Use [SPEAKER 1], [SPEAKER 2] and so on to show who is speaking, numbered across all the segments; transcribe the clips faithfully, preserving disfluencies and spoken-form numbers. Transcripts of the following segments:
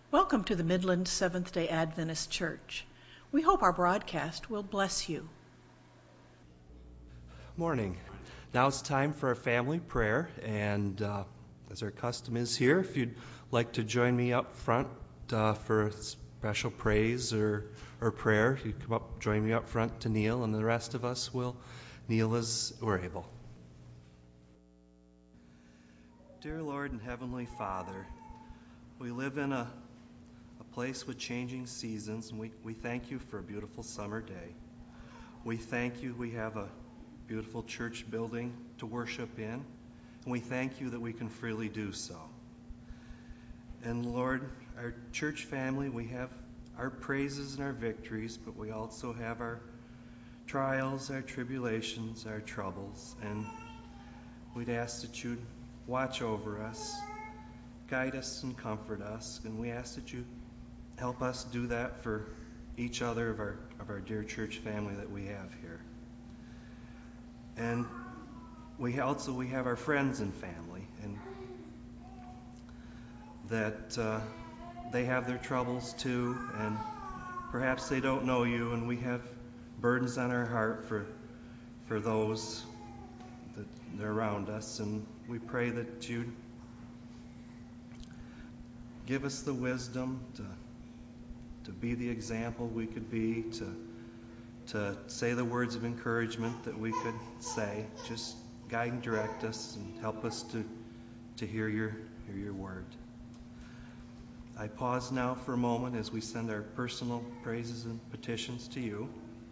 [SPEAKER 1] Welcome to the Midland Seventh-day Adventist Church. We hope our broadcast will bless you.
[SPEAKER 2] Morning. Now it's time for our family prayer, and uh, as our custom is here, if you'd like to join me up front uh, for a special praise or, or prayer, you come up, join me up front to kneel, and the rest of us will kneel as we're able. Dear Lord and Heavenly Father, we live in a a place with changing seasons, and we, we thank you for a beautiful summer day. We thank you we have a beautiful church building to worship in, and we thank you that we can freely do so. And Lord, our church family, we have our praises and our victories, but we also have our trials, our tribulations, our troubles, and we'd ask that you'd watch over us, guide us and comfort us, and we ask that you help us do that for each other of our of our dear church family that we have here. And we also we have our friends and family, and that uh, they have their troubles too, and perhaps they don't know you, and we have burdens on our heart for for those that are around us, and we pray that you give us the wisdom to to be the example we could be, to to say the words of encouragement that we could say. Just guide and direct us and help us to to hear your hear your word. I pause now for a moment as we send our personal praises and petitions to you.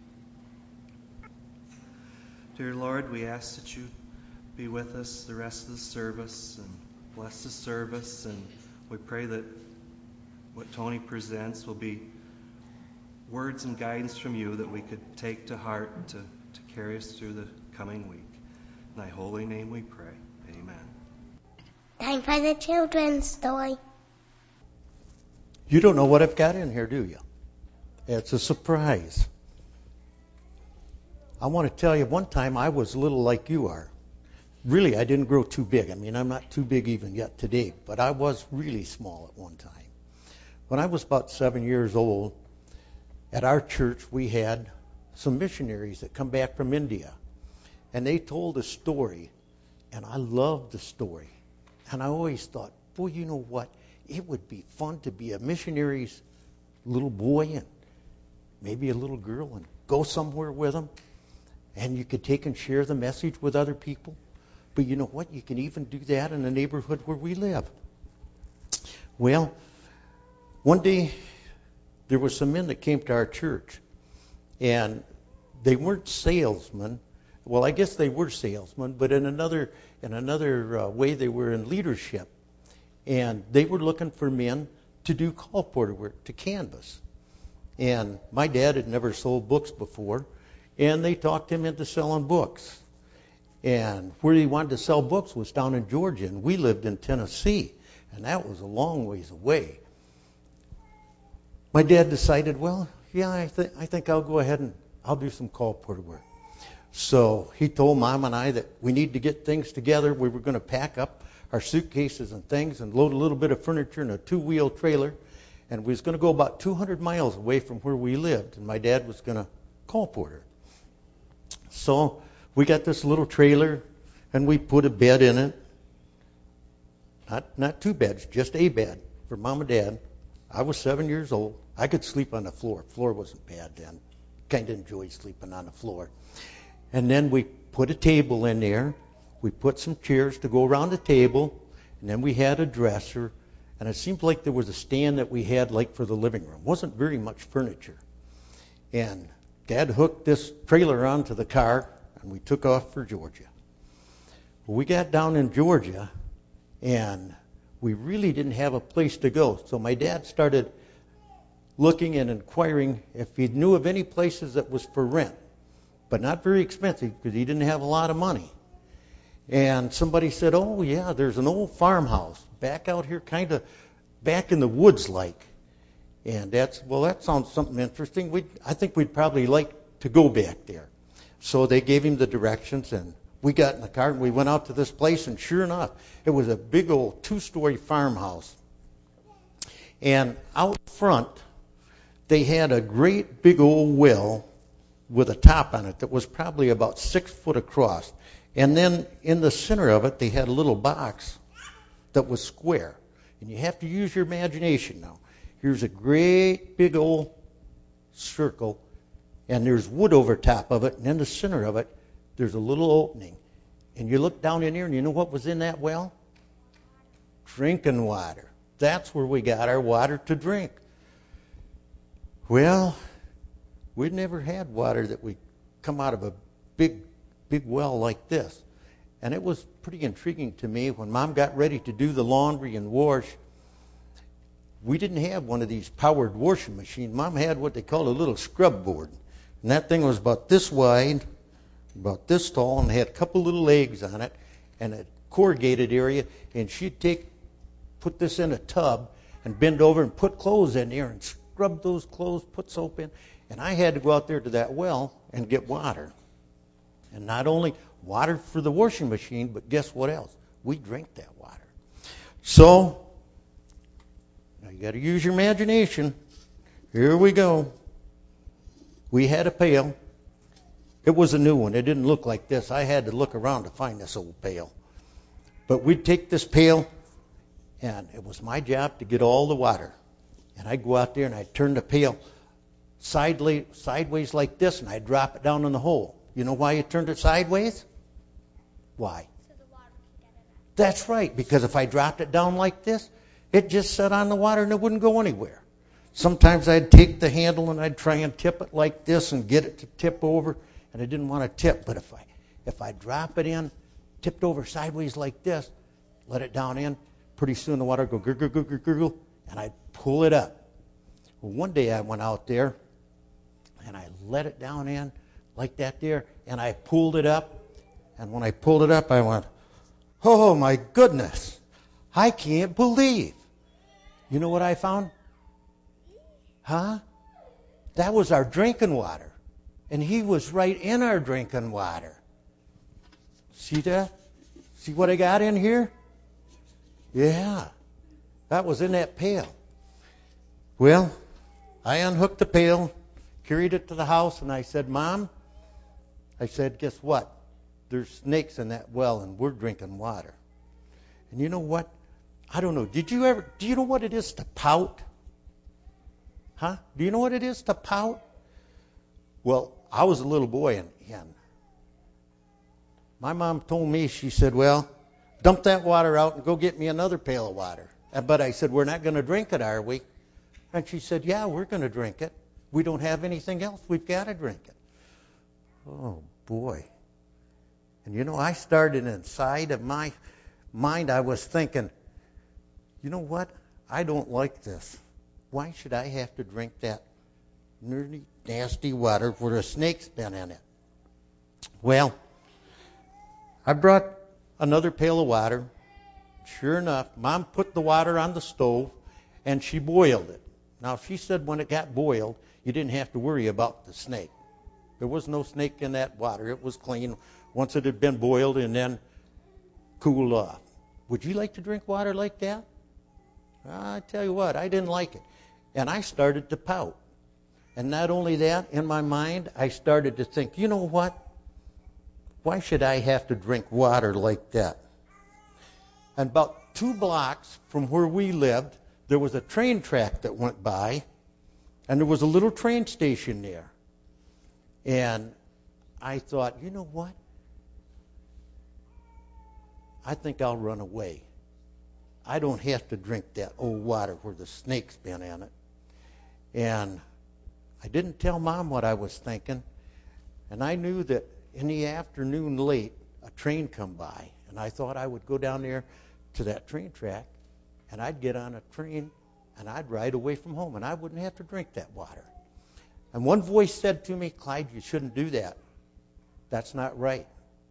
[SPEAKER 2] Dear Lord, we ask that you be with us the rest of the service and bless the service, and we pray that what Tony presents will be words and guidance from you that we could take to heart to, to carry us through the coming week. In thy holy name we pray. Amen.
[SPEAKER 3] Time for the children's story.
[SPEAKER 4] You don't know what I've got in here, do you? It's a surprise. I want to tell you, one time I was a little like you are. Really, I didn't grow too big. I mean, I'm not too big even yet today, but I was really small at one time. When I was about seven years old, at our church we had some missionaries that come back from India, and they told a story, and I loved the story. And I always thought, boy, you know what? It would be fun to be a missionary's little boy and maybe a little girl and go somewhere with them, and you could take and share the message with other people. But you know what? You can even do that in the neighborhood where we live. Well, one day there were some men that came to our church, and they weren't salesmen. Well, I guess they were salesmen, but in another in another uh, way they were in leadership. And they were looking for men to do call porter work, to canvas. And my dad had never sold books before, and they talked him into selling books. And where he wanted to sell books was down in Georgia, and we lived in Tennessee, and that was a long ways away. My dad decided, well, yeah, I, th- I think I'll go ahead and I'll do some call porter work. So he told Mom and I that we need to get things together. We were going to pack up our suitcases and things and load a little bit of furniture in a two-wheel trailer, and we was going to go about two hundred miles away from where we lived, and my dad was going to call porter. So we got this little trailer, and we put a bed in it. Not not two beds, just a bed for Mom and Dad. I was seven years old. I could sleep on the floor. Floor wasn't bad then. Kind of enjoyed sleeping on the floor. And then we put a table in there. We put some chairs to go around the table, and then we had a dresser. And it seemed like there was a stand that we had like for the living room. Wasn't very much furniture. And Dad hooked this trailer onto the car, and we took off for Georgia. Well, we got down in Georgia, and we really didn't have a place to go. So my dad started looking and inquiring if he knew of any places that was for rent, but not very expensive because he didn't have a lot of money. And somebody said, oh, yeah, there's an old farmhouse back out here, kind of back in the woods like. And that's, well, that sounds something interesting. We'd, I think we'd probably like to go back there. So they gave him the directions, and we got in the car and we went out to this place, and sure enough, it was a big old two-story farmhouse. And out front, they had a great big old well with a top on it that was probably about six foot across. And then in the center of it, they had a little box that was square. And you have to use your imagination now. Here's a great big old circle, and there's wood over top of it, and in the center of it, there's a little opening. And you look down in there, and you know what was in that well? Drinking water. That's where we got our water to drink. Well, we'd never had water that we come out of a big, big well like this. And it was pretty intriguing to me when Mom got ready to do the laundry and wash. We didn't have one of these powered washing machines. Mom had what they call a little scrub board. And that thing was about this wide, about this tall, and had a couple little legs on it and a corrugated area. And she'd take, put this in a tub and bend over and put clothes in there and scrub those clothes, put soap in. And I had to go out there to that well and get water. And not only water for the washing machine, but guess what else? We drink that water. So, now you got to use your imagination. Here we go. We had a pail. It was a new one. It didn't look like this. I had to look around to find this old pail. But we'd take this pail, and it was my job to get all the water. And I'd go out there and I'd turn the pail sideways, sideways like this, and I'd drop it down in the hole. You know why you turned it sideways? Why?
[SPEAKER 3] So the water can get in it.
[SPEAKER 4] That's right, because if I dropped it down like this, it just sat on the water and it wouldn't go anywhere. Sometimes I'd take the handle and I'd try and tip it like this and get it to tip over, and I didn't want to tip. But if I if I drop it in, tipped over sideways like this, let it down in, pretty soon the water would go gurgle, gurgle, gurgle, and I'd pull it up. Well, one day I went out there and I let it down in like that there, and I pulled it up. And when I pulled it up, I went, oh, my goodness, I can't believe. You know what I found? Huh? That was our drinking water. And he was right in our drinking water. See that? See what I got in here? Yeah. That was in that pail. Well, I unhooked the pail, carried it to the house, and I said, Mom, I said, guess what? There's snakes in that well, and we're drinking water. And you know what? I don't know. Did you ever, do you know what it is to pout? Huh? Do you know what it is to pout? Well, I was a little boy, and, and my mom told me, she said, well, dump that water out and go get me another pail of water. But I said, we're not going to drink it, are we? And she said, yeah, we're going to drink it. We don't have anything else. We've got to drink it. Oh, boy. And, you know, I started inside of my mind, I was thinking, you know what? I don't like this. Why should I have to drink that nerdy, nasty water where a snake's been in it? Well, I brought another pail of water. Sure enough, Mom put the water on the stove, and she boiled it. Now, she said when it got boiled, you didn't have to worry about the snake. There was no snake in that water. It was clean once it had been boiled and then cooled off. Would you like to drink water like that? I tell you what, I didn't like it. And I started to pout. And not only that, in my mind, I started to think, you know what? Why should I have to drink water like that? And about two blocks from where we lived, there was a train track that went by, and there was a little train station there. And I thought, you know what? I think I'll run away. I don't have to drink that old water where the snake's been in it. And I didn't tell Mom what I was thinking. And I knew that in the afternoon late, a train come by. And I thought I would go down there to that train track, and I'd get on a train, and I'd ride away from home, and I wouldn't have to drink that water. And one voice said to me, Clyde, you shouldn't do that. That's not right.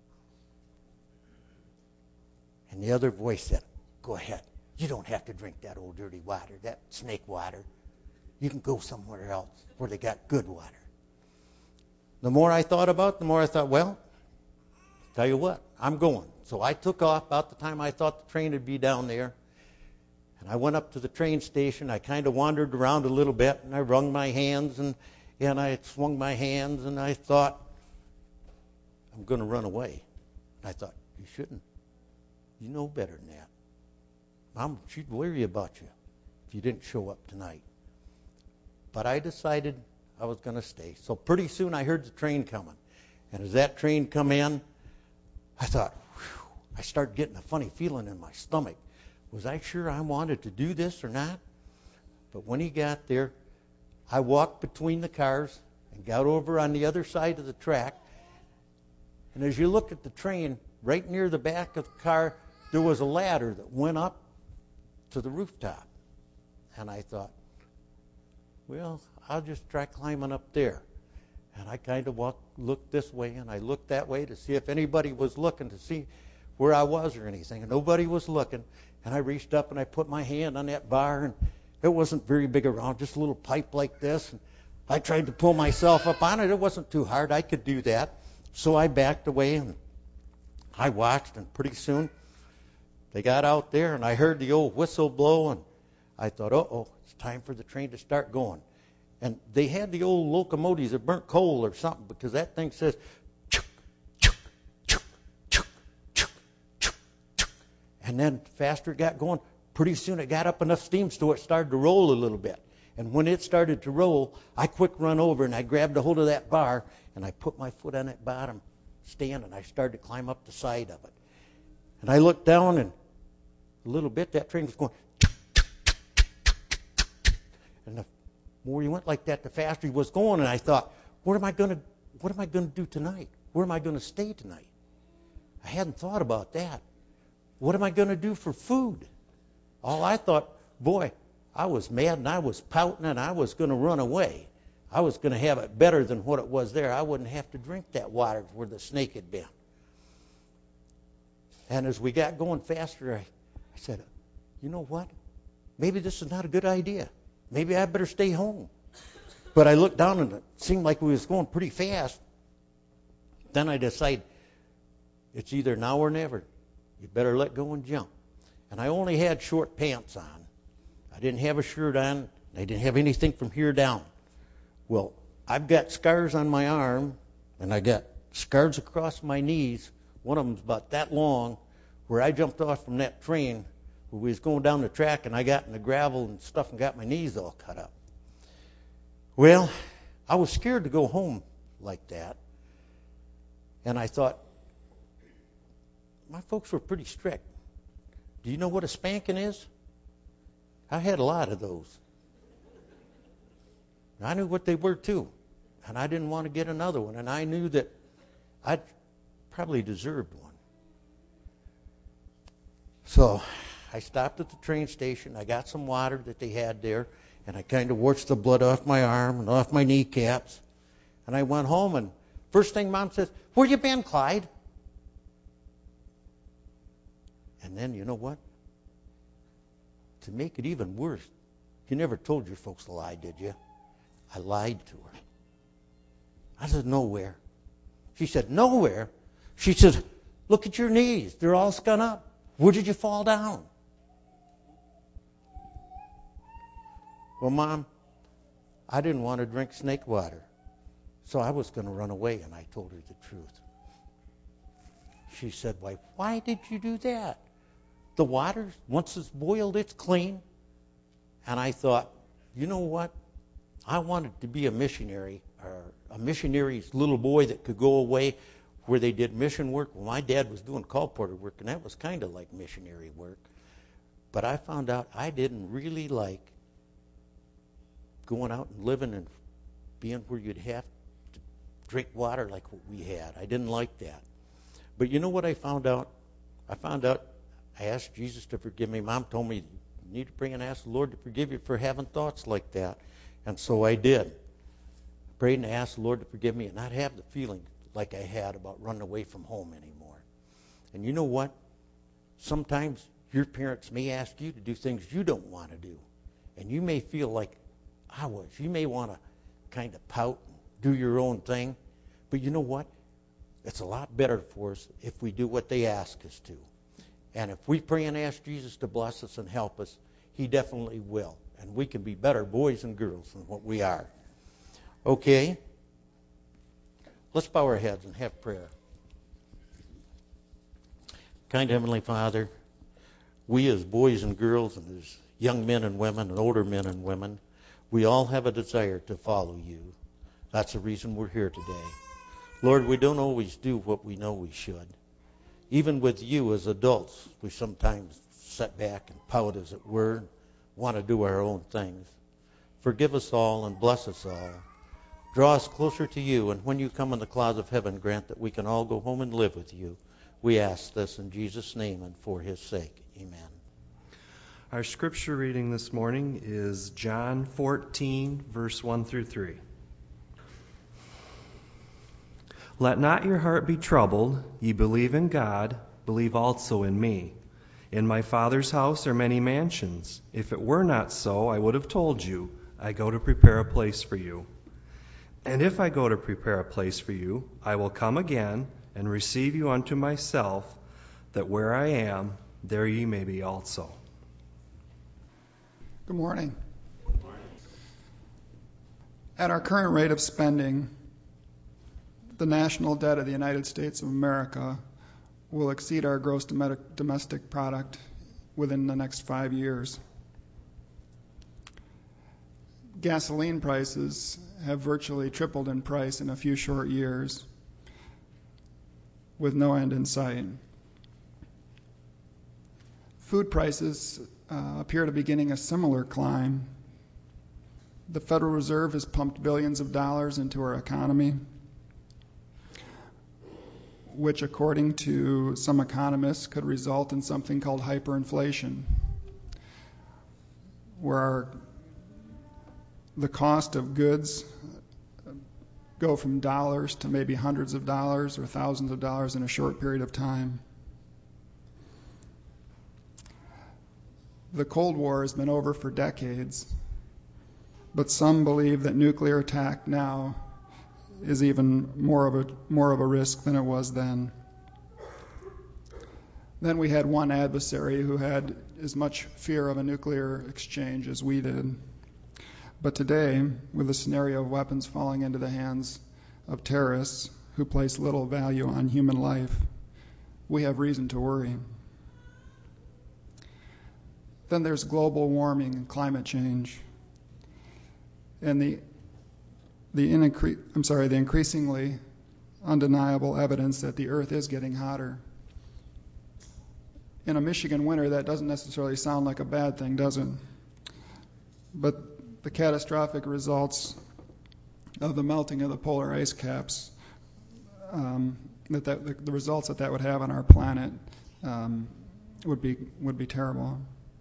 [SPEAKER 4] And the other voice said, go ahead. You don't have to drink that old dirty water, that snake water. You can go somewhere else where they got good water. The more I thought about it, the more I thought, well, tell you what, I'm going. So I took off about the time I thought the train would be down there. And I went up to the train station. I kind of wandered around a little bit, and I wrung my hands, and, and I swung my hands, and I thought, I'm going to run away. And I thought, you shouldn't. You know better than that. Mom, she'd worry about you if you didn't show up tonight. But I decided I was going to stay. So pretty soon I heard the train coming. And as that train come in, I thought, whew, I started getting a funny feeling in my stomach. Was I sure I wanted to do this or not? But when he got there, I walked between the cars and got over on the other side of the track. And as you look at the train, right near the back of the car, there was a ladder that went up to the rooftop. And I thought, well, I'll just try climbing up there. And I kind of walked, looked this way, and I looked that way to see if anybody was looking to see where I was or anything. And nobody was looking. And I reached up and I put my hand on that bar, and it wasn't very big around, just a little pipe like this. And I tried to pull myself up on it. It wasn't too hard. I could do that. So I backed away, and I watched, and pretty soon they got out there, and I heard the old whistle blow, and I thought, uh-oh, it's time for the train to start going. And they had the old locomotives that burnt coal or something, because that thing says, chuk, chuk, chuk, chuk, chuk, chuk, chuk. And then faster it got going, pretty soon it got up enough steam so it started to roll a little bit. And when it started to roll, I quick run over and I grabbed a hold of that bar and I put my foot on that bottom stand and I started to climb up the side of it. And I looked down, and a little bit that train was going, and the more he went like that, the faster he was going. And I thought, what am I going to, what am I going to do tonight? Where am I going to stay tonight? I hadn't thought about that. What am I going to do for food? All I thought, boy, I was mad and I was pouting and I was going to run away. I was going to have it better than what it was there. I wouldn't have to drink that water where the snake had been. And as we got going faster, I, I said, you know what? Maybe this is not a good idea. Maybe I better stay home. But I looked down and it seemed like we was going pretty fast. Then I decided, it's either now or never. You better let go and jump. And I only had short pants on. I didn't have a shirt on. I didn't have anything from here down. Well, I've got scars on my arm, and I got scars across my knees. One of them's about that long, where I jumped off from that train where we was going down the track, and I got in the gravel and stuff and got my knees all cut up. Well, I was scared to go home like that, and I thought, my folks were pretty strict. Do you know what a spanking is? I had a lot of those. I knew what they were too, and I didn't want to get another one, and I knew that I probably deserved one. So I stopped at the train station. I got some water that they had there, and I kind of washed the blood off my arm and off my kneecaps, and I went home, and first thing Mom says, where you been, Clyde? And then, you know what? To make it even worse, you never told your folks a lie, did you? I lied to her. I said, nowhere. She said, nowhere? She said, look at your knees. They're all scun up. Where did you fall down? Well, Mom, I didn't want to drink snake water, so I was going to run away, and I told her the truth. She said, why, why did you do that? The water, once it's boiled, it's clean. And I thought, you know what? I wanted to be a missionary, or a missionary's little boy that could go away where they did mission work. Well, my dad was doing colporteur work, and that was kind of like missionary work. But I found out I didn't really like going out and living and being where you'd have to drink water like what we had. I didn't like that. But you know what I found out? I found out I asked Jesus to forgive me. Mom told me, you need to pray and ask the Lord to forgive you for having thoughts like that. And so I did. I prayed and asked the Lord to forgive me and not have the feeling like I had about running away from home anymore. And you know what? Sometimes your parents may ask you to do things you don't want to do. And you may feel like I was. You may want to kind of pout and do your own thing. But you know what? It's a lot better for us if we do what they ask us to. And if we pray and ask Jesus to bless us and help us, He definitely will. And we can be better boys and girls than what we are. Okay? Let's bow our heads and have prayer. Kind Heavenly Father, we as boys and girls and as young men and women and older men and women, we all have a desire to follow you. That's the reason we're here today. Lord, we don't always do what we know we should. Even with you as adults, we sometimes sit back and pout, as it were, and want to do our own things. Forgive us all and bless us all. Draw us closer to you, and when you come in the clouds of heaven, grant that we can all go home and live with you. We ask this in Jesus' name and for his sake. Amen.
[SPEAKER 2] Our scripture reading this morning is John fourteen, verse one through three. Let not your heart be troubled. Ye believe in God, believe also in me. In my Father's house are many mansions. If it were not so, I would have told you, I go to prepare a place for you. And if I go to prepare a place for you, I will come again and receive you unto myself, that where I am, there ye may be also.
[SPEAKER 5] Good morning. Good morning. At our current rate of spending, the national debt of the United States of America will exceed our gross domestic product within the next five years. Gasoline prices have virtually tripled in price in a few short years, with no end in sight. Food prices uh, appear to be beginning a similar climb. The Federal Reserve has pumped billions of dollars into our economy, which, according to some economists, could result in something called hyperinflation, where our, the cost of goods go from dollars to maybe hundreds of dollars or thousands of dollars in a short period of time. The Cold War has been over for decades, but some believe that nuclear attack now is even more of a more of a risk than it was then. Then we had one adversary who had as much fear of a nuclear exchange as we did. But today, with the scenario of weapons falling into the hands of terrorists who place little value on human life, we have reason to worry. Then there's global warming and climate change. And the The, incre- I'm sorry, the increasingly undeniable evidence that the earth is getting hotter. In a Michigan winter, that doesn't necessarily sound like a bad thing, does it? But the catastrophic results of the melting of the polar ice caps, um, that, that the, the results that that would have on our planet um, would be would be terrible.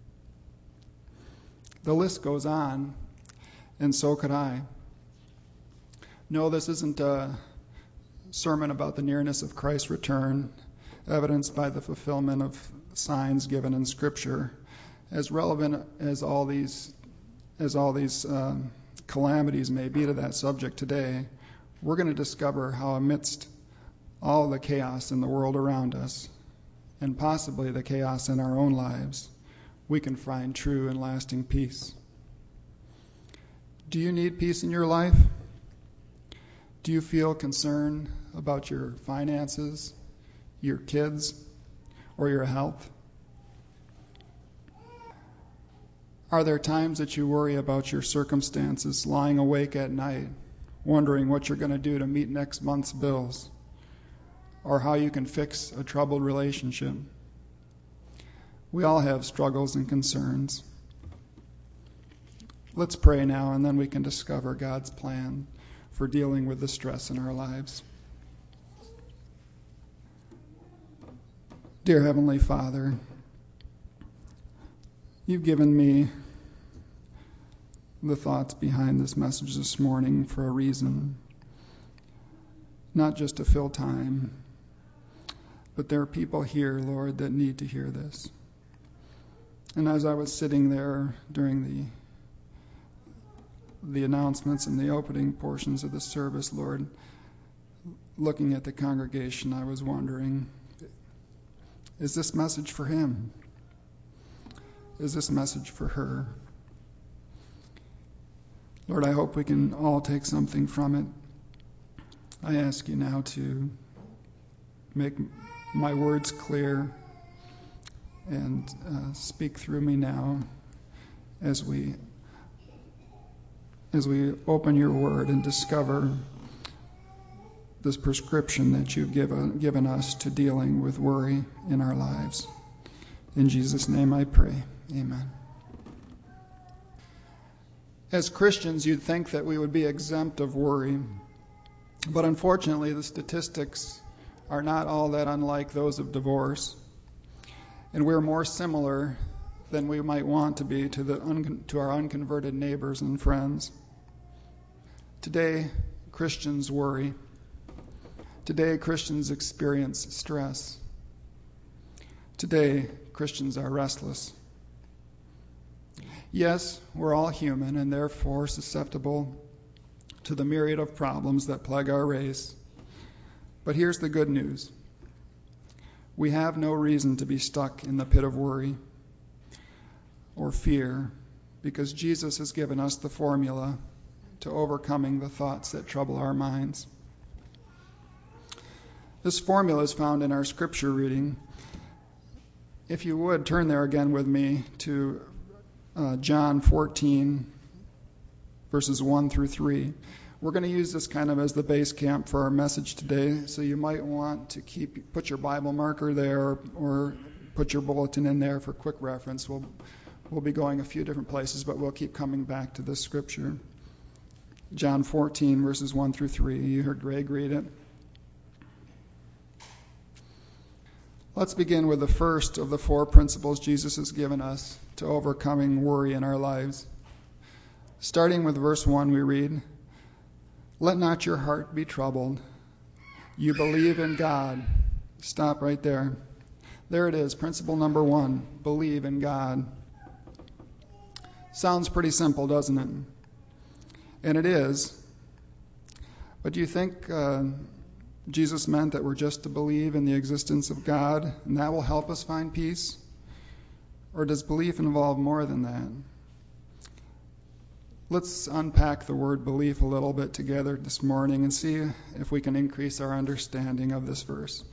[SPEAKER 5] The list goes on, and so could I. No, this isn't a sermon about the nearness of Christ's return, evidenced by the fulfillment of signs given in Scripture. As relevant as all these, as all these um, calamities may be to that subject today, we're going to discover how amidst all the chaos in the world around us, and possibly the chaos in our own lives, we can find true and lasting peace. Do you need peace in your life? Do you feel concern about your finances, your kids, or your health? Are there times that you worry about your circumstances, lying awake at night, wondering what you're going to do to meet next month's bills, or how you can fix a troubled relationship? We all have struggles and concerns. Let's pray now, and then we can discover God's plan for dealing with the stress in our lives. Dear Heavenly Father, you've given me the thoughts behind this message this morning for a reason, not just to fill time, but there are people here, Lord, that need to hear this. And as I was sitting there during the the announcements and the opening portions of the service, Lord, looking at the congregation, I was wondering, is this message for him? is this message for her? Lord, I hope we can all take something from it. I ask you now to make my words clear and uh, speak through me now as we as we open your word and discover this prescription that you've given, given us to dealing with worry in our lives. In Jesus' name I pray. Amen. As Christians, you'd think that we would be exempt of worry, but unfortunately the statistics are not all that unlike those of divorce, and we're more similar than we might want to be to, the un- to our unconverted neighbors and friends. Today, Christians worry. Today, Christians experience stress. Today, Christians are restless. Yes, we're all human and therefore susceptible to the myriad of problems that plague our race. But here's the good news. We have no reason to be stuck in the pit of worry or fear because Jesus has given us the formula to overcoming the thoughts that trouble our minds. This formula is found in our scripture reading. If you would, turn there again with me to uh, John fourteen, verses one through three. We're going to use this kind of as the base camp for our message today, so you might want to keep put your Bible marker there or put your bulletin in there for quick reference. We'll, we'll be going a few different places, but we'll keep coming back to this scripture. John fourteen, verses one through three. You heard Greg read it. Let's begin with the first of the four principles Jesus has given us to overcoming worry in our lives. Starting with verse one, we read, "Let not your heart be troubled. You believe in God." Stop right there. There it is, principle number one, believe in God. Sounds pretty simple, doesn't it? And it is. But do you think uh, Jesus meant that we're just to believe in the existence of God and that will help us find peace? Or does belief involve more than that? Let's unpack the word belief a little bit together this morning and see if we can increase our understanding of this verse.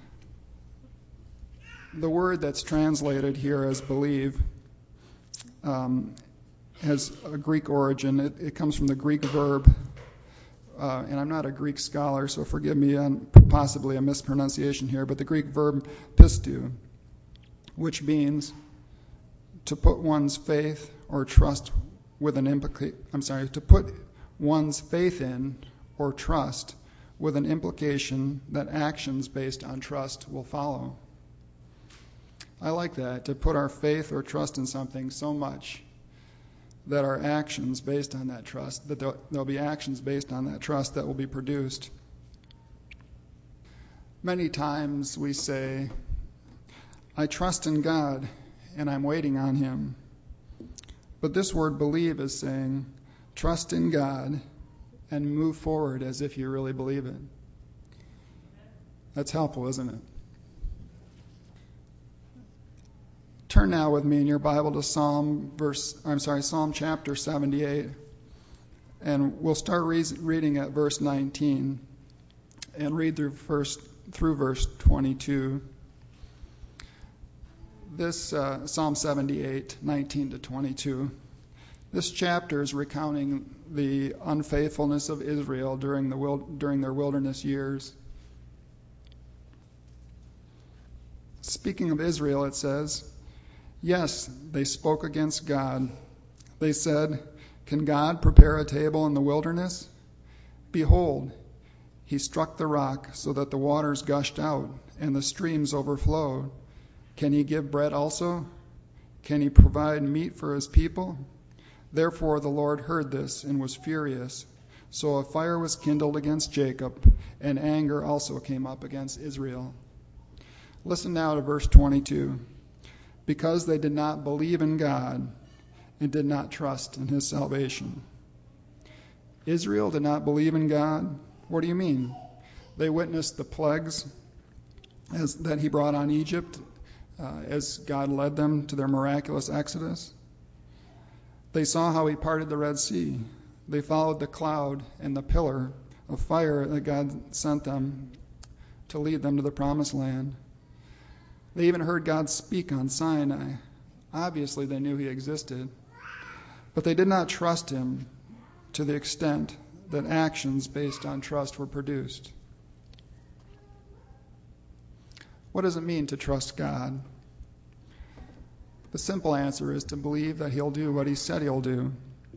[SPEAKER 5] The word that's translated here as believe um, has a Greek origin. It, it comes from the Greek verb, uh, and I'm not a Greek scholar, so forgive me on possibly a mispronunciation here, but the Greek verb pistou, which means to put one's faith or trust with an implica- I'm sorry, to put one's faith in or trust with an implication that actions based on trust will follow. I like that, to put our faith or trust in something so much that our actions based on that trust, that there'll, there'll be actions based on that trust that will be produced. Many times we say, I trust in God and I'm waiting on Him. But this word believe is saying, trust in God and move forward as if you really believe it. That's helpful, isn't it? Turn now with me in your Bible to Psalm verse, I'm sorry, Psalm chapter seventy-eight, and we'll start re- reading at verse nineteen and read through first through verse twenty-two. This uh, Psalm seventy-eight, nineteen to twenty-two. This chapter is recounting the unfaithfulness of Israel during the wil- during their wilderness years. Speaking of Israel, it says, "Yes, they spoke against God. They said, 'Can God prepare a table in the wilderness? Behold, He struck the rock so that the waters gushed out and the streams overflowed. Can He give bread also? Can He provide meat for His people?' Therefore the Lord heard this and was furious. So a fire was kindled against Jacob, and anger also came up against Israel." Listen now to verse twenty-two. "Because they did not believe in God and did not trust in His salvation." Israel did not believe in God? What do you mean? They witnessed the plagues as, that He brought on Egypt, uh, as God led them to their miraculous exodus. They saw how he parted the Red Sea. They followed the cloud and the pillar of fire that God sent them to lead them to the promised land. They even heard God speak on Sinai. Obviously, they knew he existed, but they did not trust him to the extent that actions based on trust were produced. What does it mean to trust God? The simple answer is to believe that he'll do what he said he'll do.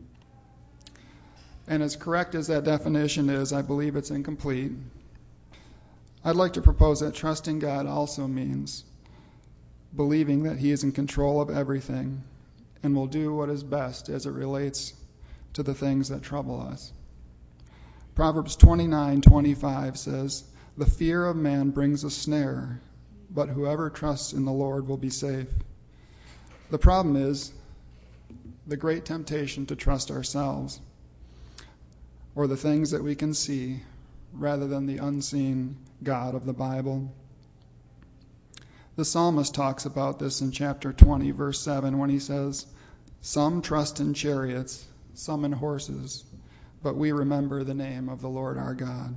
[SPEAKER 5] And as correct as that definition is, I believe it's incomplete. I'd like to propose that trusting God also means believing that he is in control of everything and will do what is best as it relates to the things that trouble us. Proverbs twenty-nine twenty-five says, "The fear of man brings a snare, but whoever trusts in the Lord will be safe." The problem is the great temptation to trust ourselves or the things that we can see rather than the unseen God of the Bible. The psalmist talks about this in chapter twenty, verse seven, when he says, "Some trust in chariots, some in horses, but we remember the name of the Lord our God."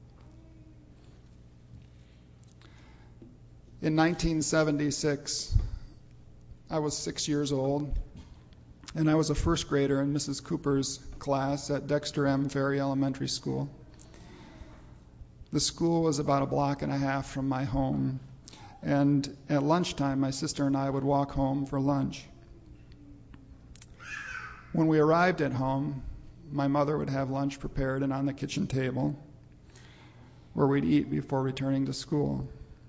[SPEAKER 5] In nineteen seventy-six, I was six years old, and I was a first grader in Missus Cooper's class at Dexter M. Ferry Elementary School. The school was about a block and a half from my home, and at lunchtime, my sister and I would walk home for lunch. When we arrived at home, my mother would have lunch prepared and on the kitchen table, where we'd eat before returning to school.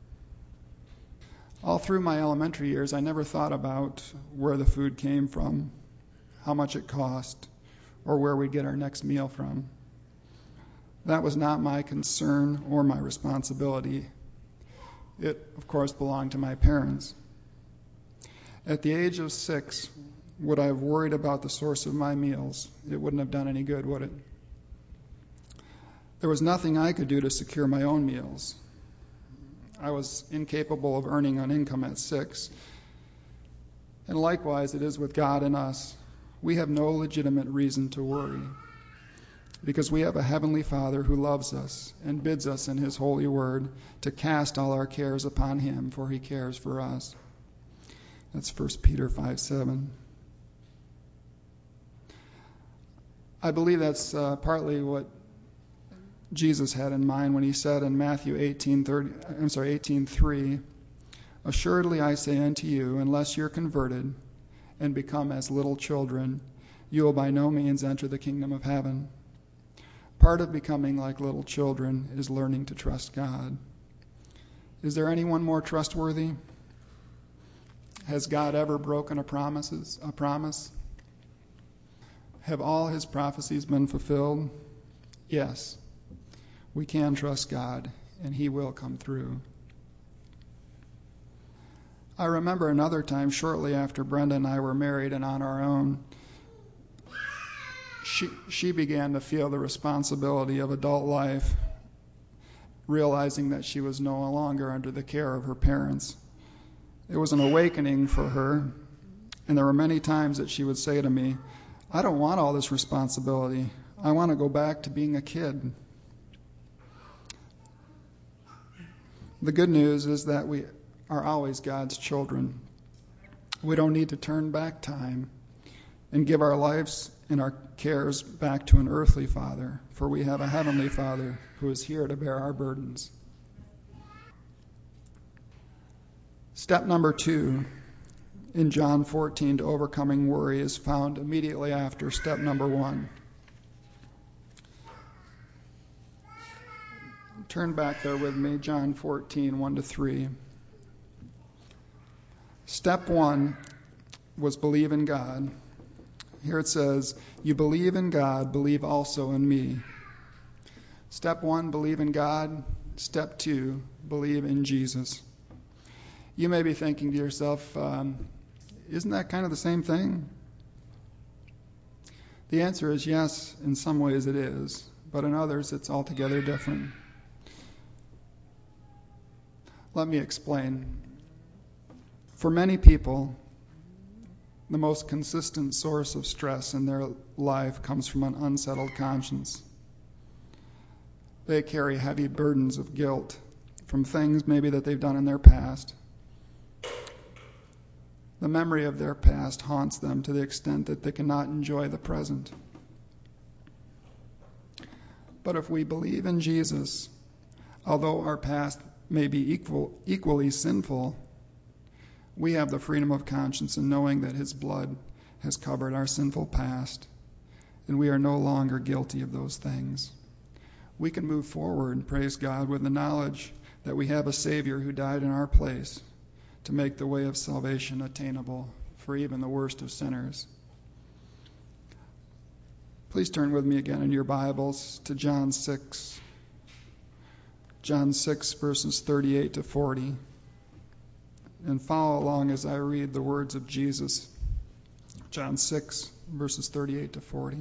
[SPEAKER 5] All through my elementary years, I never thought about where the food came from, how much it cost, or where we'd get our next meal from. That was not my concern or my responsibility. It, of course, belonged to my parents. At the age of six, would I have worried about the source of my meals? It wouldn't have done any good, would it? There was nothing I could do to secure my own meals. I was incapable of earning an income at six. And likewise, it is with God and us. We have no legitimate reason to worry, because we have a heavenly Father who loves us and bids us in his holy word to cast all our cares upon him, for he cares for us. That's First Peter five seven. I believe that's uh, partly what Jesus had in mind when he said in Matthew eighteen thirty, I'm sorry, eighteen three, "Assuredly I say unto you, unless you're converted and become as little children, you will by no means enter the kingdom of heaven." Part of becoming like little children is learning to trust God. Is there anyone more trustworthy? Has God ever broken a promises, a promise? Have all his prophecies been fulfilled? Yes. We can trust God, and he will come through. I remember another time shortly after Brenda and I were married and on our own, she, she began to feel the responsibility of adult life, realizing that she was no longer under the care of her parents. It was an awakening for her, and there were many times that she would say to me, "I don't want all this responsibility. I want to go back to being a kid." The good news is that we are always God's children. We don't need to turn back time and give our lives and our cares back to an earthly father, for we have a heavenly Father who is here to bear our burdens. Step number two in John fourteen to overcoming worry is found immediately after step number one. Turn back there with me, John fourteen, one to three. Step one was believe in God. Here it says, "You believe in God, believe also in me." Step one, believe in God. Step two, believe in Jesus. You may be thinking to yourself, um, isn't that kind of the same thing? The answer is yes, in some ways it is, but in others it's altogether different. Let me explain. For many people, the most consistent source of stress in their life comes from an unsettled conscience. They carry heavy burdens of guilt from things maybe that they've done in their past. The memory of their past haunts them to the extent that they cannot enjoy the present. But if we believe in Jesus, although our past may be equal, equally sinful, we have the freedom of conscience in knowing that his blood has covered our sinful past, and we are no longer guilty of those things. We can move forward, praise God, with the knowledge that we have a Savior who died in our place to make the way of salvation attainable for even the worst of sinners. Please turn with me again in your Bibles to John six. John six, verses thirty-eight to forty. And follow along as I read the words of Jesus. John six, verses thirty-eight to forty.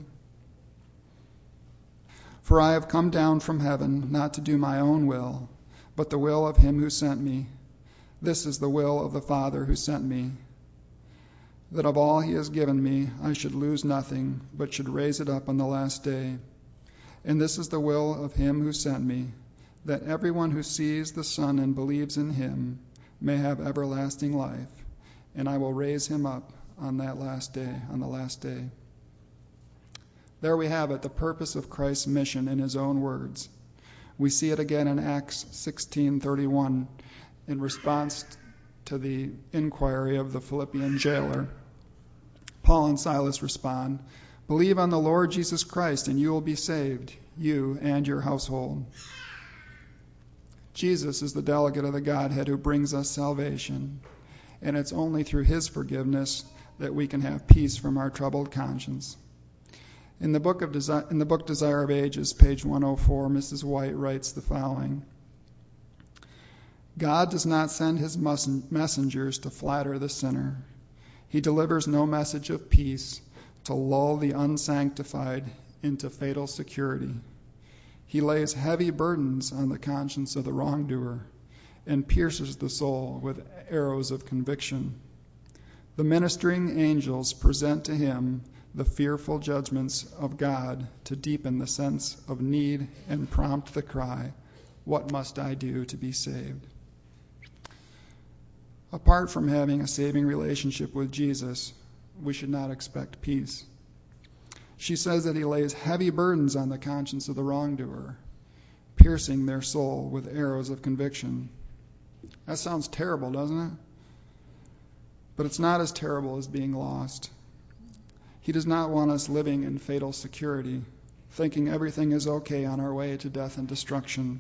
[SPEAKER 5] For I have come down from heaven not to do my own will, but the will of him who sent me. This is the will of the Father who sent me, that of all he has given me I should lose nothing, but should raise it up on the last day. And this is the will of him who sent me, that everyone who sees the Son and believes in him may have everlasting life, and I will raise him up on that last day, on the last day. There we have it, the purpose of Christ's mission in his own words. We see it again in Acts sixteen thirty-one in response to the inquiry of the Philippian jailer. Paul and Silas respond, "Believe on the Lord Jesus Christ, and you will be saved, you and your household." Jesus is the delegate of the Godhead who brings us salvation, and it's only through his forgiveness that we can have peace from our troubled conscience. In the book of Desi- in the book Desire of Ages, page one oh four, Missus White writes the following: God does not send his messengers to flatter the sinner. He delivers no message of peace to lull the unsanctified into fatal security. He lays heavy burdens on the conscience of the wrongdoer and pierces the soul with arrows of conviction. The ministering angels present to him the fearful judgments of God to deepen the sense of need and prompt the cry, "What must I do to be saved?" Apart from having a saving relationship with Jesus, we should not expect peace. She says that he lays heavy burdens on the conscience of the wrongdoer, piercing their soul with arrows of conviction. That sounds terrible, doesn't it? But it's not as terrible as being lost. He does not want us living in fatal security, thinking everything is okay on our way to death and destruction.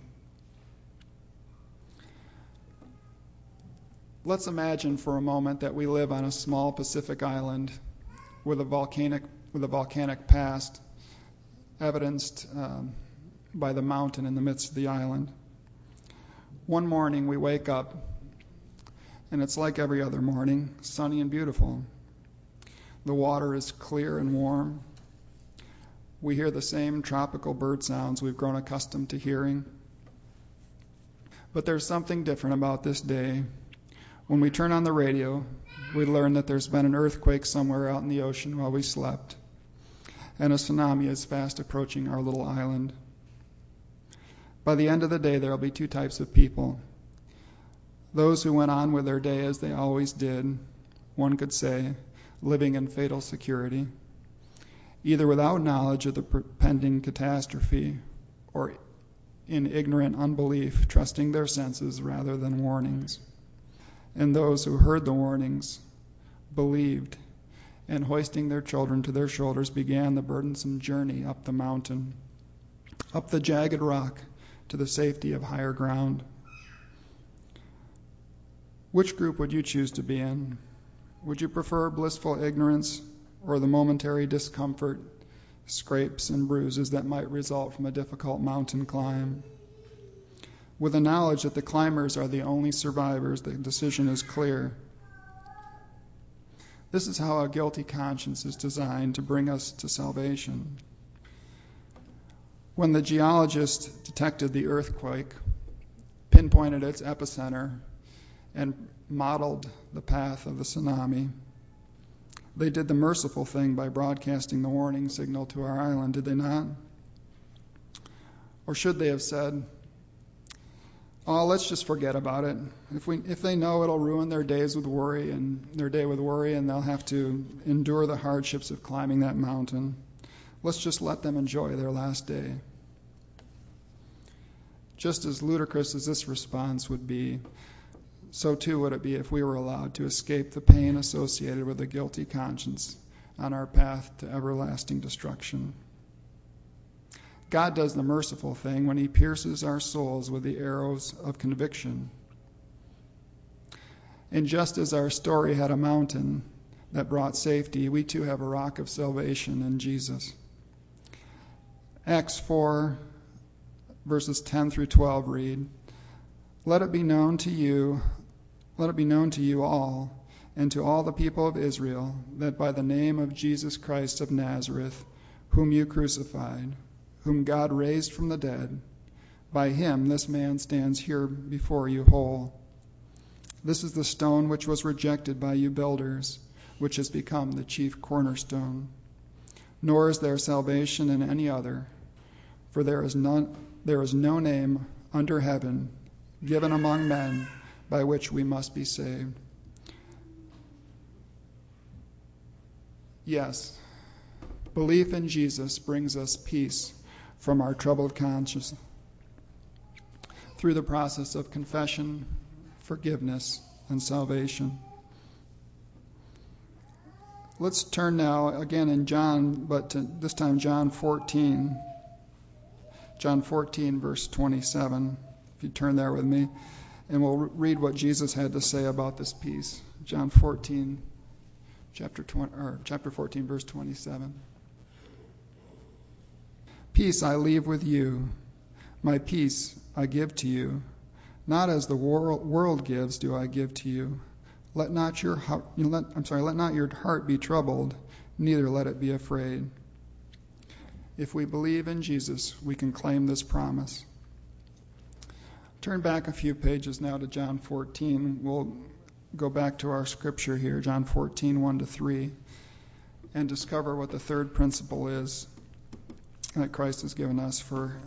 [SPEAKER 5] Let's imagine for a moment that we live on a small Pacific island with a volcanic with a volcanic past, evidenced um, by the mountain in the midst of the island. One morning we wake up, and it's like every other morning, sunny and beautiful. The water is clear and warm. We hear the same tropical bird sounds we've grown accustomed to hearing. But there's something different about this day. When we turn on the radio, we learn that there's been an earthquake somewhere out in the ocean while we slept, and a tsunami is fast approaching our little island. By the end of the day, there will be two types of people. Those who went on with their day as they always did, one could say, living in fatal security, either without knowledge of the pending catastrophe or in ignorant unbelief, trusting their senses rather than warnings. And those who heard the warnings, believed, and hoisting their children to their shoulders began the burdensome journey up the mountain, up the jagged rock to the safety of higher ground. Which group would you choose to be in? Would you prefer blissful ignorance or the momentary discomfort, scrapes, and bruises that might result from a difficult mountain climb? With the knowledge that the climbers are the only survivors, the decision is clear. This is how a guilty conscience is designed to bring us to salvation. When the geologist detected the earthquake, pinpointed its epicenter, and modeled the path of the tsunami. They did the merciful thing by broadcasting the warning signal to our island, did they not? Or should they have said, oh, let's just forget about it. If we, if they know it'll ruin their days with worry and their day with worry, and they'll have to endure the hardships of climbing that mountain, let's just let them enjoy their last day. Just as ludicrous as this response would be, so too would it be if we were allowed to escape the pain associated with a guilty conscience on our path to everlasting destruction. God does the merciful thing when he pierces our souls with the arrows of conviction. And just as our story had a mountain that brought safety, we too have a rock of salvation in Jesus. Acts four, verses ten through twelve read, Let it be known to you, let it be known to you all, and to all the people of Israel, that by the name of Jesus Christ of Nazareth, whom you crucified, whom God raised from the dead, by him this man stands here before you whole. This is the stone which was rejected by you builders, which has become the chief cornerstone. Nor is there salvation in any other, for there is none, there is no name under heaven given among men by which we must be saved. Yes, belief in Jesus brings us peace from our troubled conscience through the process of confession, forgiveness, and salvation. Let's turn now again in John, but to, this time John fourteen. John fourteen, verse twenty-seven. If you turn there with me, and we'll read what Jesus had to say about this peace. John fourteen, chapter twenty, or chapter fourteen, verse twenty-seven. Peace I leave with you, my peace I give to you. Not as the world, world gives do I give to you. Let not your heart, let, I'm sorry, let not your heart be troubled, neither let it be afraid. If we believe in Jesus, we can claim this promise. Turn back a few pages now to John fourteen. We'll go back to our scripture here, John fourteen, one to three, and discover what the third principle is that Christ has given us for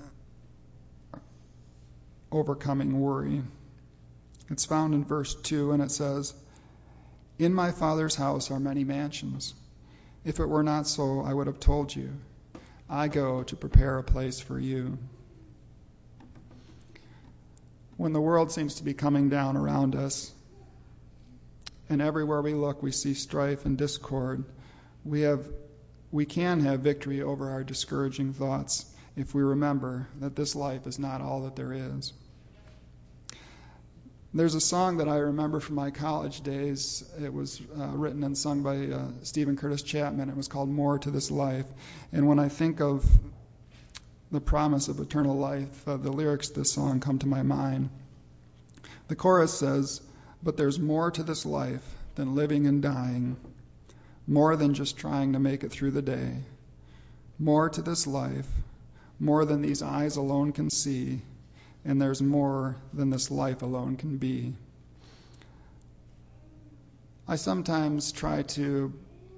[SPEAKER 5] overcoming worry. It's found in verse two, and it says, In my Father's house are many mansions. If it were not so, I would have told you. I go to prepare a place for you. When the world seems to be coming down around us, and everywhere we look we see strife and discord, we have we can have victory over our discouraging thoughts if we remember that this life is not all that there is. There's a song that I remember from my college days. It was uh, written and sung by uh, Stephen Curtis Chapman. It was called More to This Life. And when I think of the promise of eternal life, uh, the lyrics to this song come to my mind. The chorus says, But there's more to this life than living and dying, more than just trying to make it through the day. More to this life, more than these eyes alone can see, and there's more than this life alone can be. I sometimes try to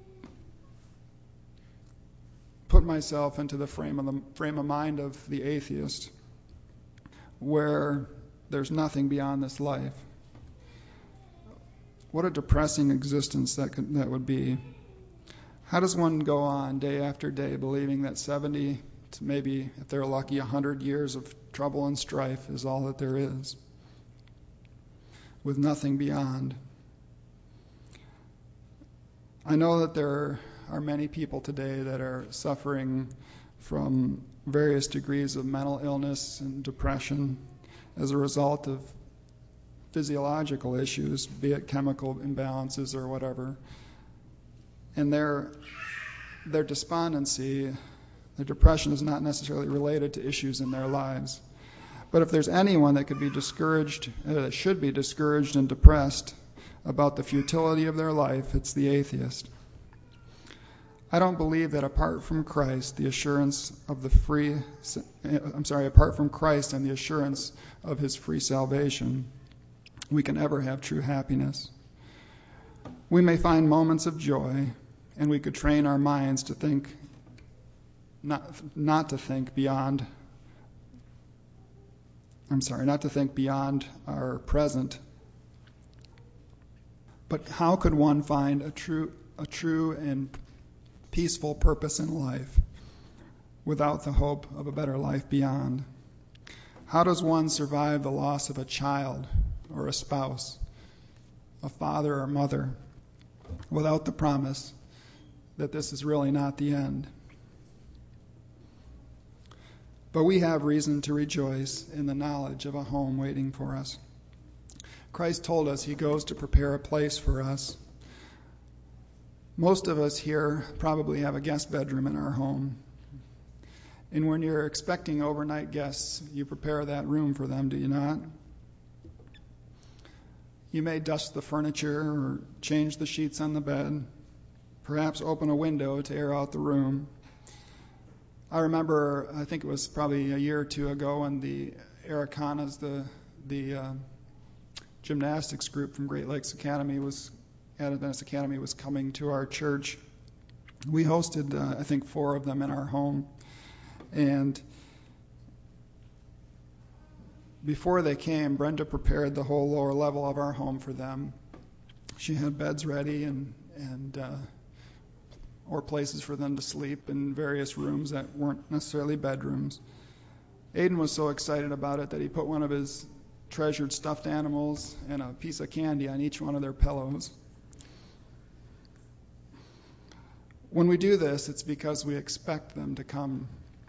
[SPEAKER 5] put myself into the frame of the frame of mind of the atheist, where there's nothing beyond this life. What a depressing existence that could, that would be. How does one go on day after day believing that seventy to maybe, if they're lucky, one hundred years of trouble and strife is all that there is, with nothing beyond? I know that there are many people today that are suffering from various degrees of mental illness and depression as a result of physiological issues, be it chemical imbalances or whatever. And their their despondency, their depression is not necessarily related to issues in their lives. But if there's anyone that could be discouraged, uh, that should be discouraged and depressed about the futility of their life, it's the atheist. I don't believe that apart from Christ, the assurance of the free, I'm sorry, apart from Christ and the assurance of his free salvation, we can ever have true happiness. We may find moments of joy, and we could train our minds to think, not, not to think beyond, I'm sorry, not to think beyond our present. But how could one find a true, a true and peaceful purpose in life without the hope of a better life beyond? How does one survive the loss of a child or a spouse, a father or mother, without the promise that this is really not the end? But we have reason to rejoice in the knowledge of a home waiting for us. Christ told us he goes to prepare a place for us. Most of us here probably have a guest bedroom in our home. And when you're expecting overnight guests, you prepare that room for them, do you not? You may dust the furniture or change the sheets on the bed, perhaps open a window to air out the room. I remember, I think it was probably a year or two ago, when the Aracanas, the the uh, gymnastics group from Great Lakes Academy was, Adventist Academy was coming to our church. We hosted, uh, I think, four of them in our home. And before they came, Brenda prepared the whole lower level of our home for them. She had beds ready and and uh, or places for them to sleep in various rooms that weren't necessarily bedrooms. Aiden was so excited about it that he put one of his treasured stuffed animals and a piece of candy on each one of their pillows. When we do this, it's because we expect them to come.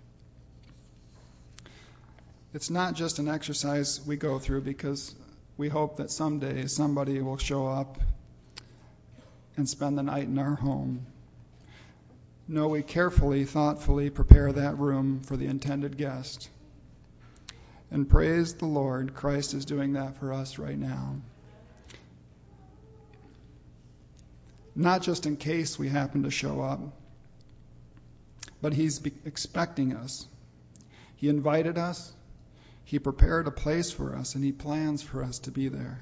[SPEAKER 5] It's not just an exercise we go through because we hope that someday somebody will show up and spend the night in our home. No, we carefully, thoughtfully prepare that room for the intended guest. And praise the Lord, Christ is doing that for us right now. Not just in case we happen to show up, but he's be- expecting us. He invited us. He prepared a place for us, and he plans for us to be there.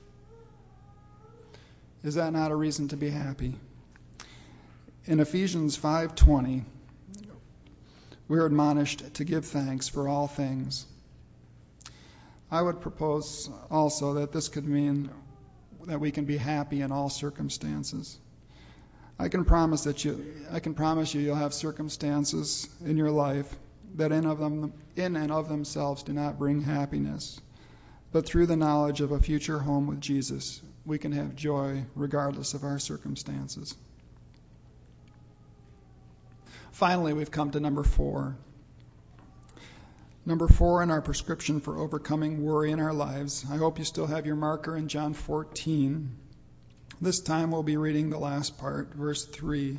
[SPEAKER 5] Is that not a reason to be happy? In Ephesians five twenty, we're admonished to give thanks for all things. I would propose also that this could mean that we can be happy in all circumstances. I can promise that you, I can promise you, you'll have circumstances in your life that in of them, in and of themselves do not bring happiness. But through the knowledge of a future home with Jesus, we can have joy regardless of our circumstances. Finally, we've come to number four. Number four in our prescription for overcoming worry in our lives. I hope you still have your marker in John fourteen. This time we'll be reading the last part, verse three.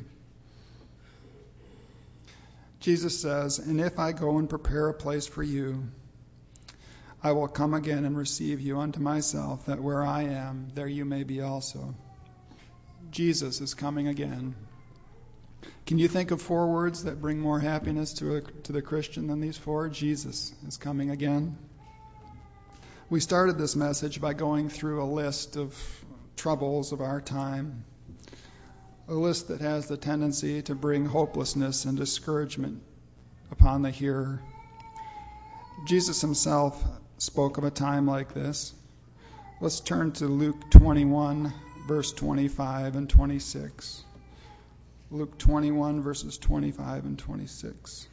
[SPEAKER 5] Jesus says, "And if I go and prepare a place for you, I will come again and receive you unto myself, that where I am, there you may be also." Jesus is coming again. Can you think of four words that bring more happiness to a, to the Christian than these four? Jesus is coming again. We started this message by going through a list of troubles of our time, a list that has the tendency to bring hopelessness and discouragement upon the hearer. Jesus himself spoke of a time like this. Let's turn to Luke twenty-one, verse twenty-five and twenty-six. Luke twenty-one, verses twenty-five and twenty-six.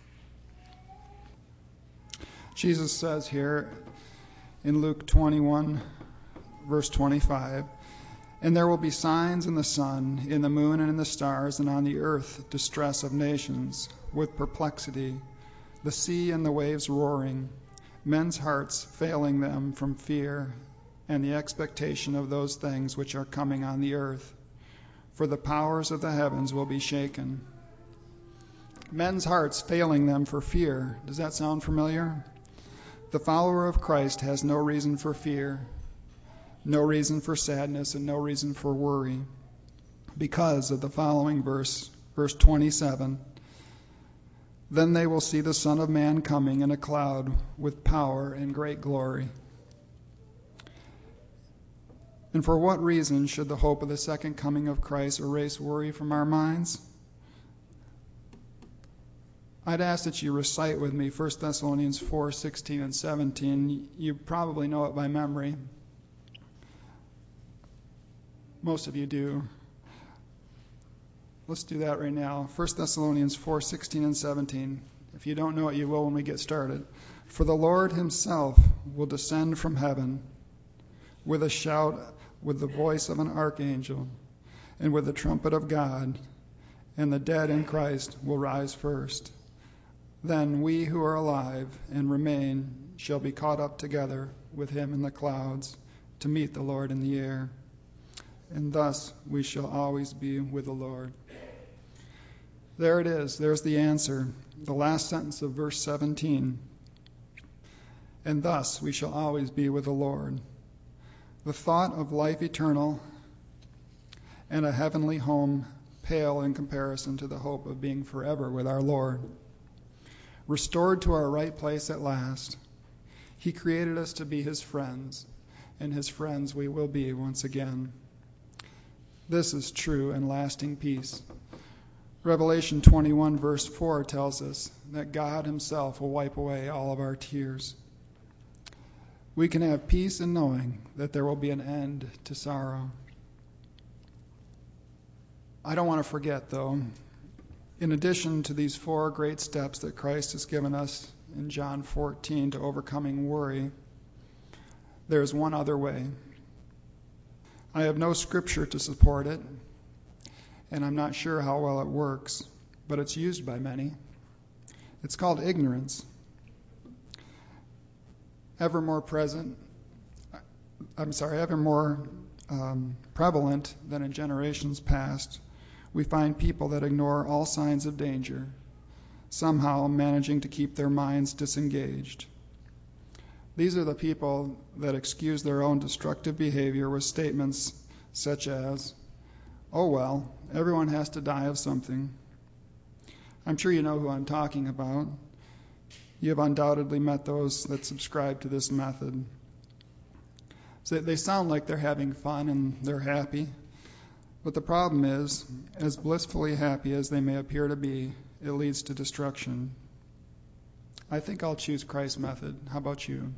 [SPEAKER 5] Jesus says here in Luke twenty-one, verse twenty-five, "And there will be signs in the sun, in the moon, and in the stars, and on the earth distress of nations, with perplexity, the sea and the waves roaring, men's hearts failing them from fear and the expectation of those things which are coming on the earth. For the powers of the heavens will be shaken." Men's hearts failing them for fear. Does that sound familiar? The follower of Christ has no reason for fear, no reason for sadness, and no reason for worry because of the following verse, verse twenty-seven. "Then they will see the Son of Man coming in a cloud with power and great glory." And for what reason should the hope of the second coming of Christ erase worry from our minds? I'd ask that you recite with me First Thessalonians four, sixteen and seventeen. You probably know it by memory. Most of you do. Let's do that right now. First Thessalonians four, sixteen and seventeen. If you don't know it, you will when we get started. For the Lord himself will descend from heaven with a shout, with the voice of an archangel, and with the trumpet of God, and the dead in Christ will rise first. Then we who are alive and remain shall be caught up together with him in the clouds to meet the Lord in the air. And thus we shall always be with the Lord. There it is. There's the answer. The last sentence of verse seventeen. And thus we shall always be with the Lord. The thought of life eternal and a heavenly home pale in comparison to the hope of being forever with our Lord. Restored to our right place at last, he created us to be his friends, and his friends we will be once again. This is true and lasting peace. Revelation twenty-one verse four tells us that God himself will wipe away all of our tears. We can have peace in knowing that there will be an end to sorrow. I don't want to forget, though, in addition to these four great steps that Christ has given us in John fourteen to overcoming worry, there's one other way. I have no scripture to support it, and I'm not sure how well it works, but it's used by many. It's called ignorance. Ever more present, I'm sorry, ever more um, prevalent than in generations past, we find people that ignore all signs of danger, somehow managing to keep their minds disengaged. These are the people that excuse their own destructive behavior with statements such as, oh well, everyone has to die of something. I'm sure you know who I'm talking about. You have undoubtedly met those that subscribe to this method. So they sound like they're having fun and they're happy. But the problem is, as blissfully happy as they may appear to be, it leads to destruction. I think I'll choose Christ's method. How about you?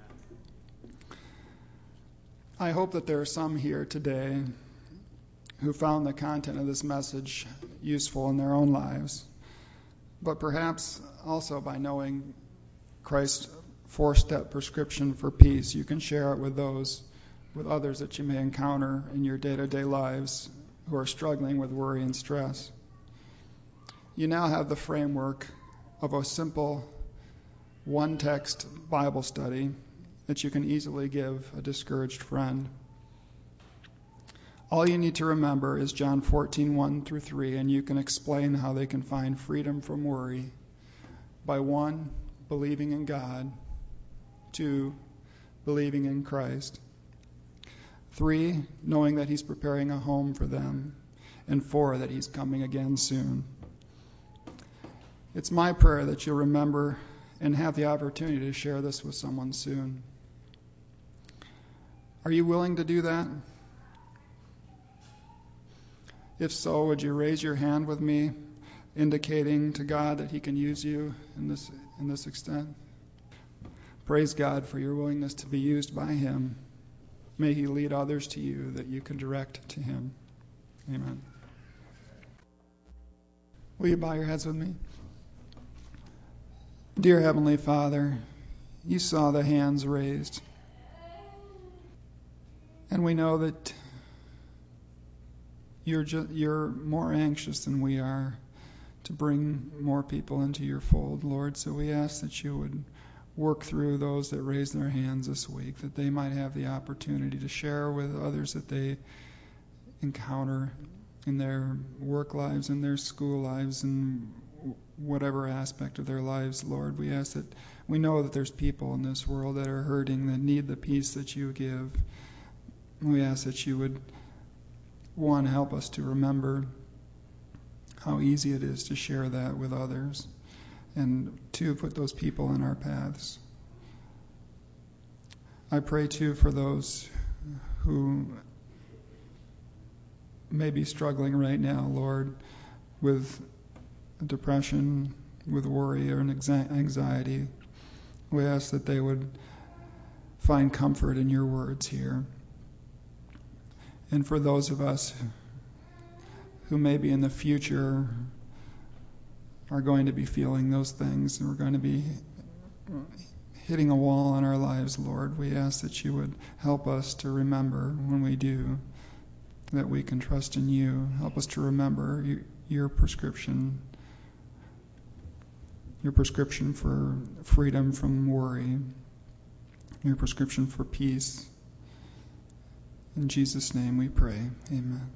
[SPEAKER 5] I hope that there are some here today who found the content of this message useful in their own lives, but perhaps also by knowing Christ's four-step prescription for peace, you can share it with those, with others that you may encounter in your day-to-day lives who are struggling with worry and stress. You now have the framework of a simple one-text Bible study that you can easily give a discouraged friend. All you need to remember is John fourteen, one through three, and you can explain how they can find freedom from worry by one, believing in God, two, believing in Christ, three, knowing that he's preparing a home for them, and four, that he's coming again soon. It's my prayer that you'll remember and have the opportunity to share this with someone soon. Are you willing to do that? If so, would you raise your hand with me, indicating to God that he can use you in this in this extent? Praise God for your willingness to be used by him. May he lead others to you that you can direct to him. Amen. Will you bow your heads with me? Dear Heavenly Father, you saw the hands raised. And we know that You're, ju- you're more anxious than we are to bring more people into your fold, Lord. So we ask that you would work through those that raise their hands this week, that they might have the opportunity to share with others that they encounter in their work lives, in their school lives, in whatever aspect of their lives, Lord. We ask that we know that there's people in this world that are hurting, that need the peace that you give. We ask that you would One, help us to remember how easy it is to share that with others. And two, put those people in our paths. I pray, too, for those who may be struggling right now, Lord, with depression, with worry or anxiety. We ask that they would find comfort in your words here. And for those of us who maybe in the future are going to be feeling those things, and we're going to be hitting a wall in our lives, Lord, we ask that you would help us to remember when we do that we can trust in you. Help us to remember your prescription, your prescription for freedom from worry, your prescription for peace. In Jesus' name we pray. Amen.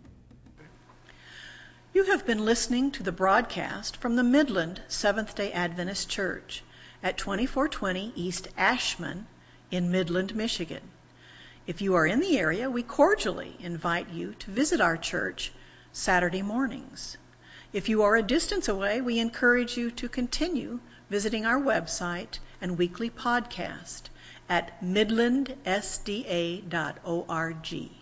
[SPEAKER 1] You have been listening to the broadcast from the Midland Seventh-day Adventist Church at twenty-four twenty East Ashman in Midland, Michigan. If you are in the area, we cordially invite you to visit our church Saturday mornings. If you are a distance away, we encourage you to continue visiting our website and weekly podcast at midland s d a dot org.